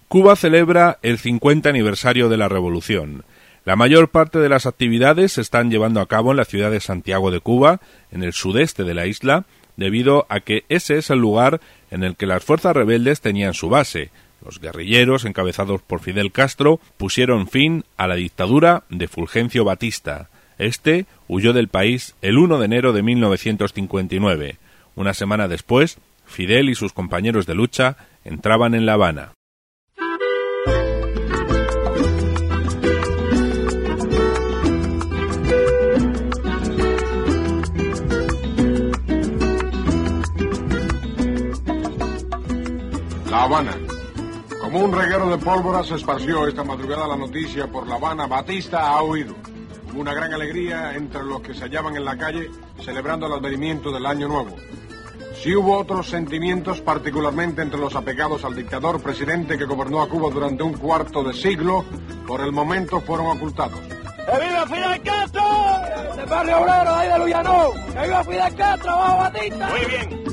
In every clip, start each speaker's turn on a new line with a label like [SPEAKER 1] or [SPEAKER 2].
[SPEAKER 1] Cuba celebra el 50 aniversario de la Revolución. La mayor parte de las actividades se están llevando a cabo en la ciudad de Santiago de Cuba, en el sudeste de la isla, debido a que ese es el lugar en el que las fuerzas rebeldes tenían su base. Los guerrilleros, encabezados por Fidel Castro, pusieron fin a la dictadura de Fulgencio Batista. Este huyó del país el 1 de enero de 1959. Una semana después, Fidel y sus compañeros de lucha entraban en La Habana.
[SPEAKER 2] La Habana. Como un reguero de pólvora se esparció esta madrugada la noticia por La Habana: Batista ha huido. Hubo una gran alegría entre los que se hallaban en la calle celebrando el advenimiento del Año Nuevo. Sí hubo otros sentimientos, particularmente entre los apegados al dictador presidente que gobernó a Cuba durante un cuarto de siglo. Por el momento fueron ocultados.
[SPEAKER 3] ¡Que viva Fidel Castro! ¡Del barrio obrero de ahí de Lujano! ¡Que viva Fidel Castro! ¡Vamos, Batista!
[SPEAKER 4] Muy bien.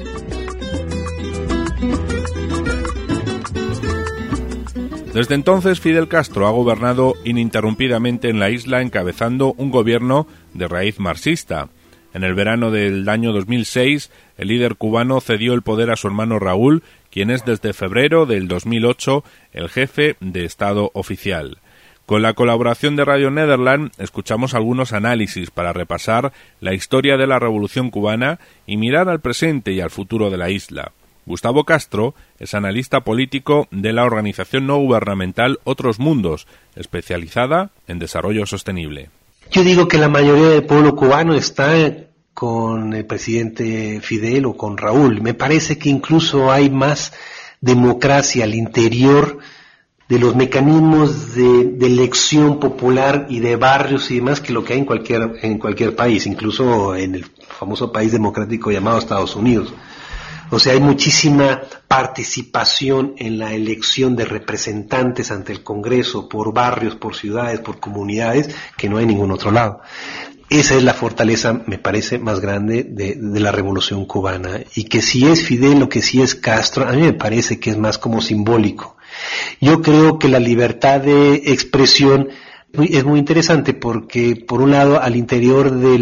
[SPEAKER 1] Desde entonces, Fidel Castro ha gobernado ininterrumpidamente en la isla, encabezando un gobierno de raíz marxista. En el verano del año 2006, el líder cubano cedió el poder a su hermano Raúl, quien es desde febrero del 2008 el jefe de Estado oficial. Con la colaboración de Radio Nederland, escuchamos algunos análisis para repasar la historia de la Revolución cubana y mirar al presente y al futuro de la isla. Gustavo Castro es analista político de la organización no gubernamental Otros Mundos, especializada en desarrollo sostenible.
[SPEAKER 5] Yo digo que la mayoría del pueblo cubano está con el presidente Fidel o con Raúl. Me parece que incluso hay más democracia al interior de los mecanismos de elección popular y de barrios y demás que lo que hay en cualquier país, incluso en el famoso país democrático llamado Estados Unidos. O sea, hay muchísima participación en la elección de representantes ante el Congreso por barrios, por ciudades, por comunidades, que no hay en ningún otro lado. Esa es la fortaleza, me parece, más grande de la Revolución cubana. Y que si es Fidel o que si es Castro, a mí me parece que es más como simbólico. Yo creo que la libertad de expresión es muy interesante porque, por un lado, al interior de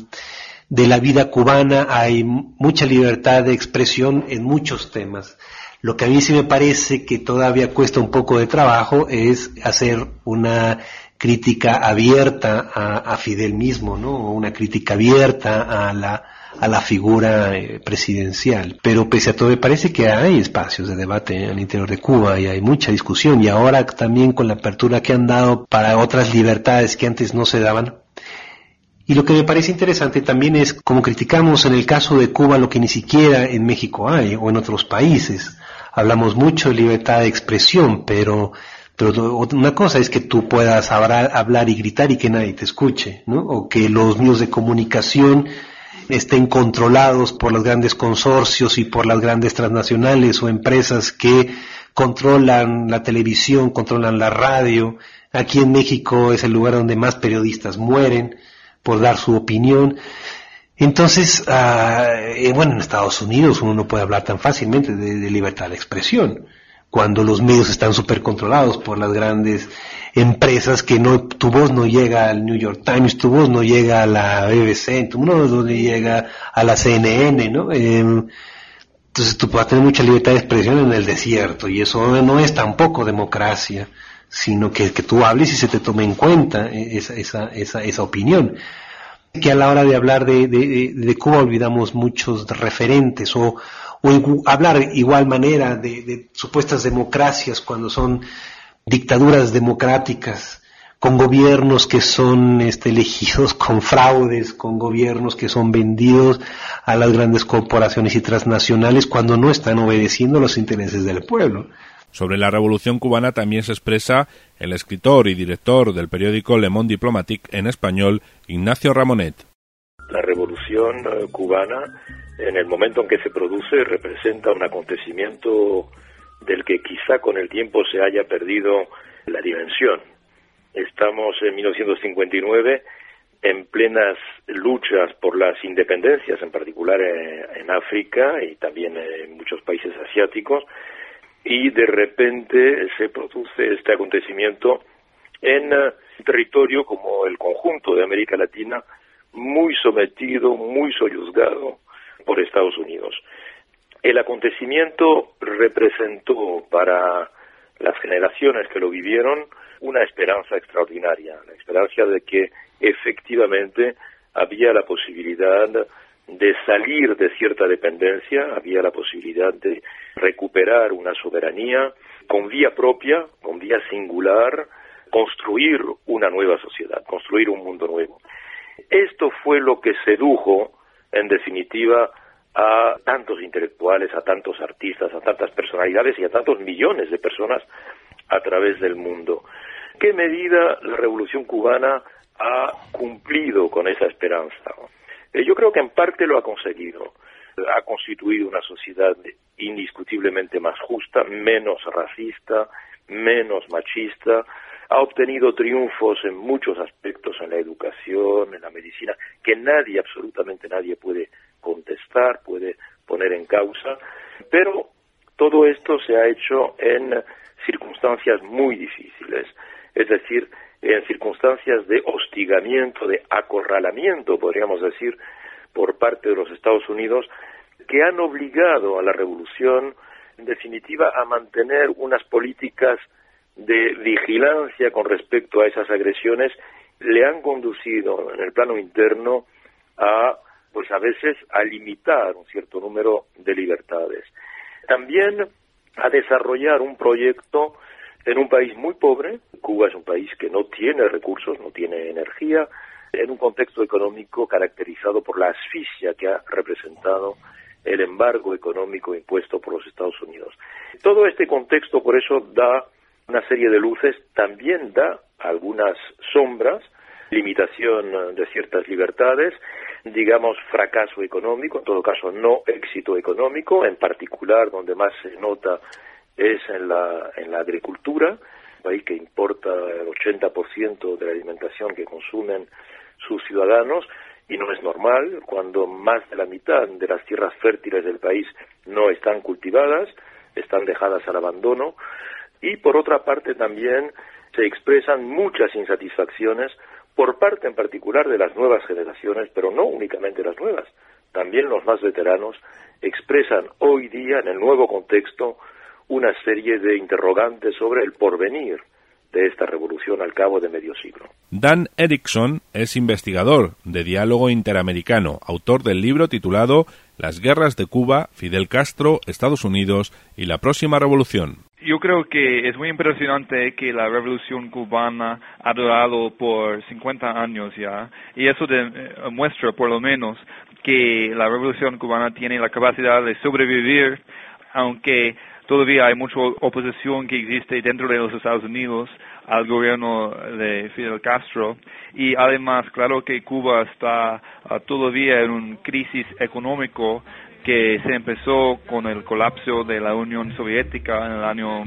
[SPEAKER 5] la vida cubana hay mucha libertad de expresión en muchos temas. Lo que a mí sí me parece que todavía cuesta un poco de trabajo es hacer una crítica abierta a Fidel mismo, ¿no? O una crítica abierta a la figura presidencial. Pero pese a todo me parece que hay espacios de debate al interior de Cuba y hay mucha discusión, y ahora también con la apertura que han dado para otras libertades que antes no se daban. Y lo que me parece interesante también es cómo criticamos en el caso de Cuba lo que ni siquiera en México hay o en otros países. Hablamos mucho de libertad de expresión, pero una cosa es que tú puedas hablar y gritar y que nadie te escuche, ¿no? O que los medios de comunicación estén controlados por los grandes consorcios y por las grandes transnacionales o empresas que controlan la televisión, controlan la radio. Aquí en México es el lugar donde más periodistas mueren por dar su opinión. Entonces, en Estados Unidos uno no puede hablar tan fácilmente de libertad de expresión, cuando los medios están súper controlados por las grandes empresas que tu voz no llega al New York Times, tu voz no llega a la BBC, tu voz no llega a la CNN, ¿no? Entonces tú puedes tener mucha libertad de expresión en el desierto, y eso no es tampoco democracia, sino que tú hables y se te tome en cuenta esa opinión. Que a la hora de hablar de Cuba olvidamos muchos referentes o hablar igual manera de supuestas democracias cuando son dictaduras democráticas, con gobiernos que son elegidos con fraudes, con gobiernos que son vendidos a las grandes corporaciones y transnacionales cuando no están obedeciendo los intereses del pueblo.
[SPEAKER 1] Sobre la Revolución cubana también se expresa el escritor y director del periódico Le Monde Diplomatique en español, Ignacio Ramonet.
[SPEAKER 6] La Revolución cubana, en el momento en que se produce, representa un acontecimiento del que quizá con el tiempo se haya perdido la dimensión. Estamos en 1959 en plenas luchas por las independencias, en particular en África y también en muchos países asiáticos, y de repente se produce este acontecimiento en un territorio como el conjunto de América Latina, muy sometido, muy soyuzgado por Estados Unidos. El acontecimiento representó para las generaciones que lo vivieron una esperanza extraordinaria, la esperanza de que efectivamente había la posibilidad de salir de cierta dependencia, había la posibilidad de recuperar una soberanía con vía propia, con vía singular, construir una nueva sociedad, construir un mundo nuevo. Esto fue lo que sedujo, en definitiva, a tantos intelectuales, a tantos artistas, a tantas personalidades y a tantos millones de personas a través del mundo. ¿Qué medida la Revolución Cubana ha cumplido con esa esperanza? Yo creo que en parte lo ha conseguido. Ha constituido una sociedad indiscutiblemente más justa, menos racista, menos machista. Ha obtenido triunfos en muchos aspectos, en la educación, en la medicina, que nadie, absolutamente nadie puede contestar, puede poner en causa. Pero todo esto se ha hecho en circunstancias muy difíciles, es decir, en circunstancias de hostigamiento, de acorralamiento, podríamos decir, por parte de los Estados Unidos, que han obligado a la revolución, en definitiva, a mantener unas políticas de vigilancia con respecto a esas agresiones, le han conducido en el plano interno a, pues a veces, a limitar un cierto número de libertades. También a desarrollar un proyecto en un país muy pobre. Cuba es un país que no tiene recursos, no tiene energía, en un contexto económico caracterizado por la asfixia que ha representado el embargo económico impuesto por los Estados Unidos. Todo este contexto, por eso, da una serie de luces, también da algunas sombras, limitación de ciertas libertades, digamos fracaso económico, en todo caso no éxito económico, en particular donde más se nota es en la agricultura, un país que importa el 80% de la alimentación que consumen sus ciudadanos, y no es normal cuando más de la mitad de las tierras fértiles del país no están cultivadas, están dejadas al abandono, y por otra parte también se expresan muchas insatisfacciones por parte en particular de las nuevas generaciones, pero no únicamente las nuevas, también los más veteranos expresan hoy día en el nuevo contexto una serie de interrogantes sobre el porvenir de esta revolución al cabo de medio siglo.
[SPEAKER 1] Dan Erickson es investigador de diálogo interamericano, autor del libro titulado Las guerras de Cuba, Fidel Castro, Estados Unidos y la próxima revolución.
[SPEAKER 4] Yo creo que es muy impresionante que la revolución cubana ha durado por 50 años ya, y eso muestra por lo menos que la revolución cubana tiene la capacidad de sobrevivir, aunque todavía hay mucha oposición que existe dentro de los Estados Unidos al gobierno de Fidel Castro, y además, claro que Cuba está todavía en una crisis económico que se empezó con el colapso de la Unión Soviética en el año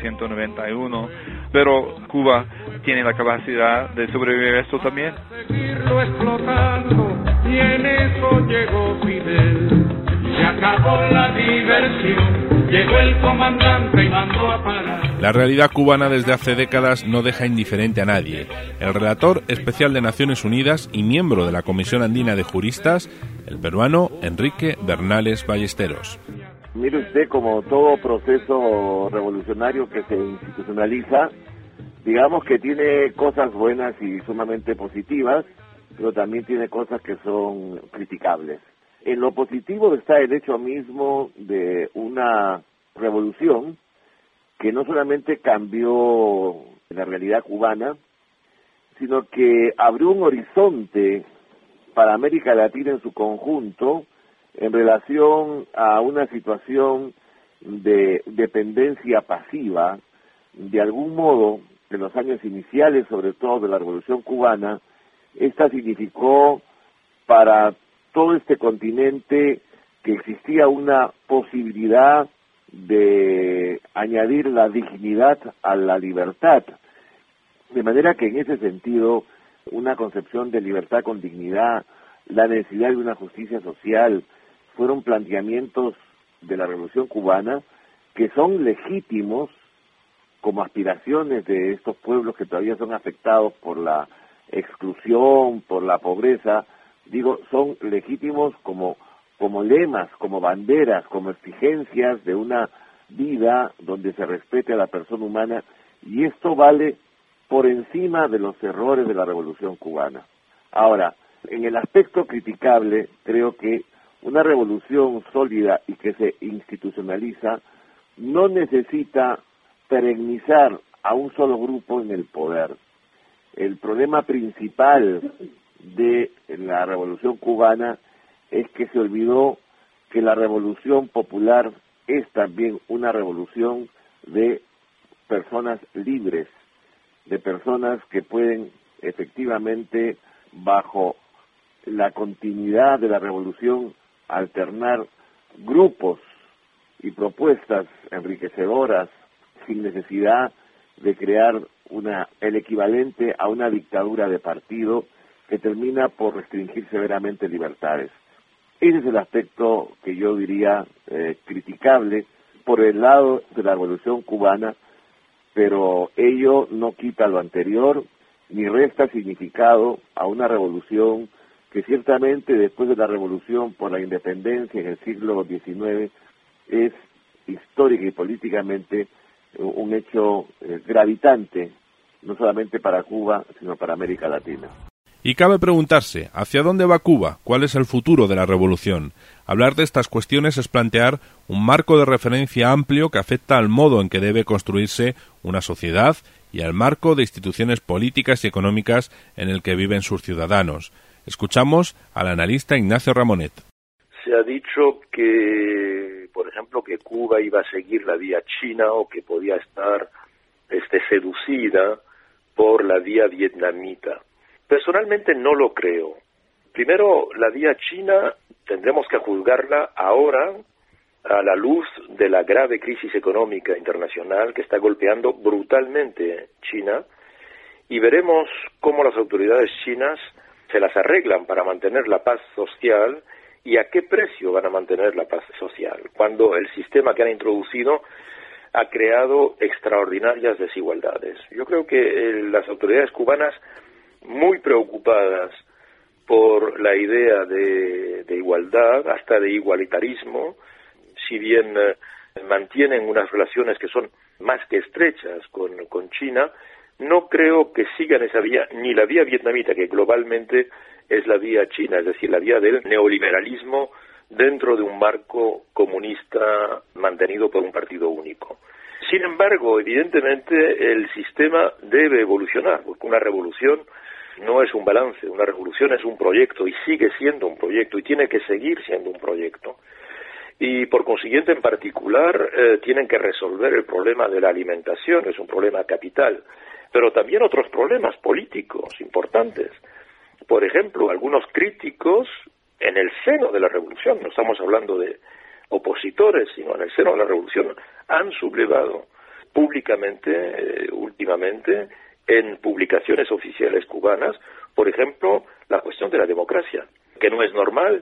[SPEAKER 4] 1991, pero Cuba tiene la capacidad de sobrevivir a esto también.
[SPEAKER 7] Seguirlo explotando, y en eso llegó Fidel. Se acabó la diversión, llegó el comandante y mandó a parar.
[SPEAKER 1] La realidad cubana desde hace décadas no deja indiferente a nadie. El relator especial de Naciones Unidas y miembro de la Comisión Andina de Juristas, el peruano Enrique Bernales Ballesteros.
[SPEAKER 8] Mire usted, como todo proceso revolucionario que se institucionaliza, digamos que tiene cosas buenas y sumamente positivas, pero también tiene cosas que son criticables. En lo positivo está el hecho mismo de una revolución que no solamente cambió la realidad cubana, sino que abrió un horizonte para América Latina en su conjunto en relación a una situación de dependencia pasiva. De algún modo, en los años iniciales, sobre todo de la Revolución Cubana, esta significó para todo este continente que existía una posibilidad de añadir la dignidad a la libertad. De manera que en ese sentido, una concepción de libertad con dignidad, la necesidad de una justicia social, fueron planteamientos de la Revolución Cubana que son legítimos como aspiraciones de estos pueblos que todavía son afectados por la exclusión, por la pobreza, digo, son legítimos como lemas, como banderas, como exigencias de una vida donde se respete a la persona humana, y esto vale por encima de los errores de la Revolución Cubana. Ahora, en el aspecto criticable, creo que una revolución sólida y que se institucionaliza no necesita perennizar a un solo grupo en el poder. El problema principal de la Revolución Cubana es que se olvidó que la Revolución Popular es también una revolución de personas libres, de personas que pueden efectivamente, bajo la continuidad de la revolución, alternar grupos y propuestas enriquecedoras sin necesidad de crear el equivalente a una dictadura de partido que termina por restringir severamente libertades. Ese es el aspecto que yo diría criticable por el lado de la Revolución Cubana, pero ello no quita lo anterior ni resta significado a una revolución que ciertamente después de la revolución por la independencia en el siglo XIX es histórica y políticamente un hecho gravitante, no solamente para Cuba, sino para América Latina.
[SPEAKER 1] Y cabe preguntarse, ¿hacia dónde va Cuba? ¿Cuál es el futuro de la revolución? Hablar de estas cuestiones es plantear un marco de referencia amplio que afecta al modo en que debe construirse una sociedad y al marco de instituciones políticas y económicas en el que viven sus ciudadanos. Escuchamos al analista Ignacio Ramonet.
[SPEAKER 6] Se ha dicho que, por ejemplo, que Cuba iba a seguir la vía china o que podía estar seducida por la vía vietnamita. Personalmente no lo creo. Primero, la vía china tendremos que juzgarla ahora a la luz de la grave crisis económica internacional que está golpeando brutalmente China, y veremos cómo las autoridades chinas se las arreglan para mantener la paz social y a qué precio van a mantener la paz social, cuando el sistema que han introducido ha creado extraordinarias desigualdades. Yo creo que las autoridades cubanas, muy preocupadas por la idea de igualdad, hasta de igualitarismo, si bien mantienen unas relaciones que son más que estrechas con China, no creo que sigan esa vía, ni la vía vietnamita, que globalmente es la vía china, es decir, la vía del neoliberalismo dentro de un marco comunista mantenido por un partido único. Sin embargo, evidentemente, el sistema debe evolucionar, porque una revolución no es un balance, una revolución es un proyecto y sigue siendo un proyecto y tiene que seguir siendo un proyecto. Y por consiguiente, en particular, tienen que resolver el problema de la alimentación, es un problema capital, pero también otros problemas políticos importantes. Por ejemplo, algunos críticos en el seno de la revolución, no estamos hablando de opositores, sino en el seno de la revolución, han sublevado públicamente, últimamente, en publicaciones oficiales cubanas, por ejemplo, la cuestión de la democracia, que no es normal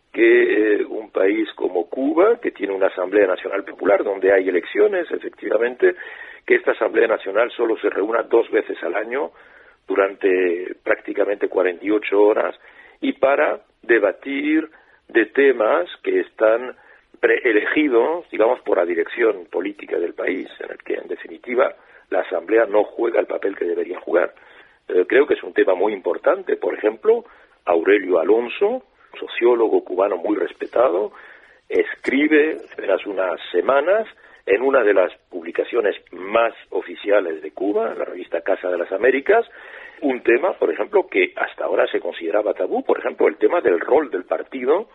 [SPEAKER 6] que un país como Cuba, que tiene una Asamblea Nacional Popular, donde hay elecciones, efectivamente, que esta Asamblea Nacional solo se reúna 2 veces al año durante prácticamente 48 horas y para debatir de temas que están preelegidos, digamos, por la dirección política del país, en el que, en definitiva, la Asamblea no juega el papel que debería jugar. Creo que es un tema muy importante. Por ejemplo, Aurelio Alonso, sociólogo cubano muy respetado, escribe hace unas semanas en una de las publicaciones más oficiales de Cuba, en la revista Casa de las Américas, un tema, por ejemplo, que hasta ahora se consideraba tabú, por ejemplo, el tema del rol del partido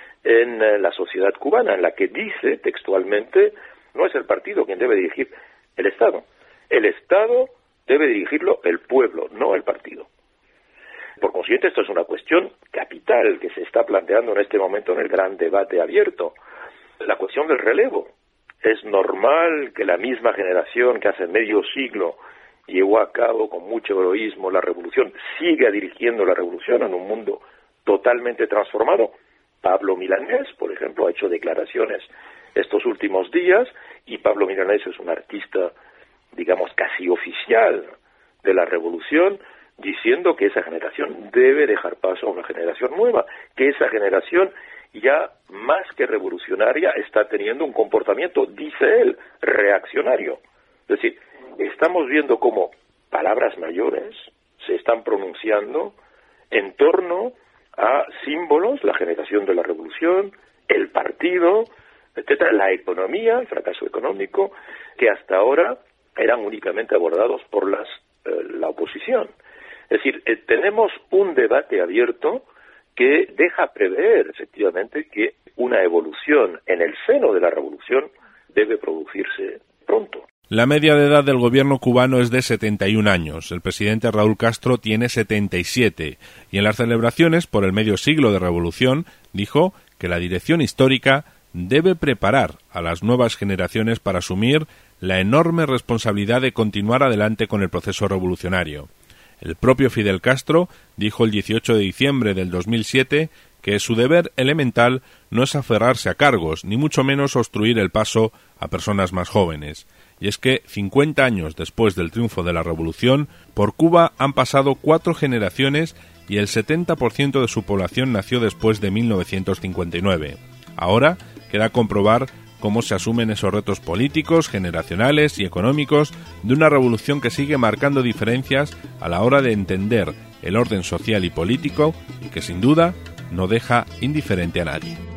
[SPEAKER 6] en la sociedad cubana, en la que dice textualmente, no es el partido quien debe dirigir el Estado. El Estado debe dirigirlo el pueblo, no el partido. Por consiguiente, esto es una cuestión capital que se está planteando en este momento en el gran debate abierto. La cuestión del relevo. Es normal que la misma generación que hace medio siglo llevó a cabo con mucho heroísmo la revolución siga dirigiendo la revolución en un mundo totalmente transformado. Pablo Milanés, por ejemplo, ha hecho declaraciones estos últimos días, y Pablo Milanés es un artista, digamos, casi oficial de la revolución, diciendo que esa generación debe dejar paso a una generación nueva, que esa generación ya más que revolucionaria está teniendo un comportamiento, dice él, reaccionario. Es decir, estamos viendo cómo palabras mayores se están pronunciando en torno a símbolos, la generación de la revolución, el partido, etcétera, la economía, el fracaso económico, que hasta ahora eran únicamente abordados por la oposición. Es decir, tenemos un debate abierto que deja prever, efectivamente, que una evolución en el seno de la revolución debe producirse pronto.
[SPEAKER 1] La media de edad del gobierno cubano es de 71 años. El presidente Raúl Castro tiene 77. Y en las celebraciones por el medio siglo de revolución dijo que la dirección histórica debe preparar a las nuevas generaciones para asumir la enorme responsabilidad de continuar adelante con el proceso revolucionario. El propio Fidel Castro dijo el 18 de diciembre del 2007 que su deber elemental no es aferrarse a cargos, ni mucho menos obstruir el paso a personas más jóvenes. Y es que 50 años después del triunfo de la revolución, por Cuba han pasado 4 generaciones y el 70% de su población nació después de 1959. Ahora queda comprobar cómo se asumen esos retos políticos, generacionales y económicos de una revolución que sigue marcando diferencias a la hora de entender el orden social y político y que sin duda no deja indiferente a nadie.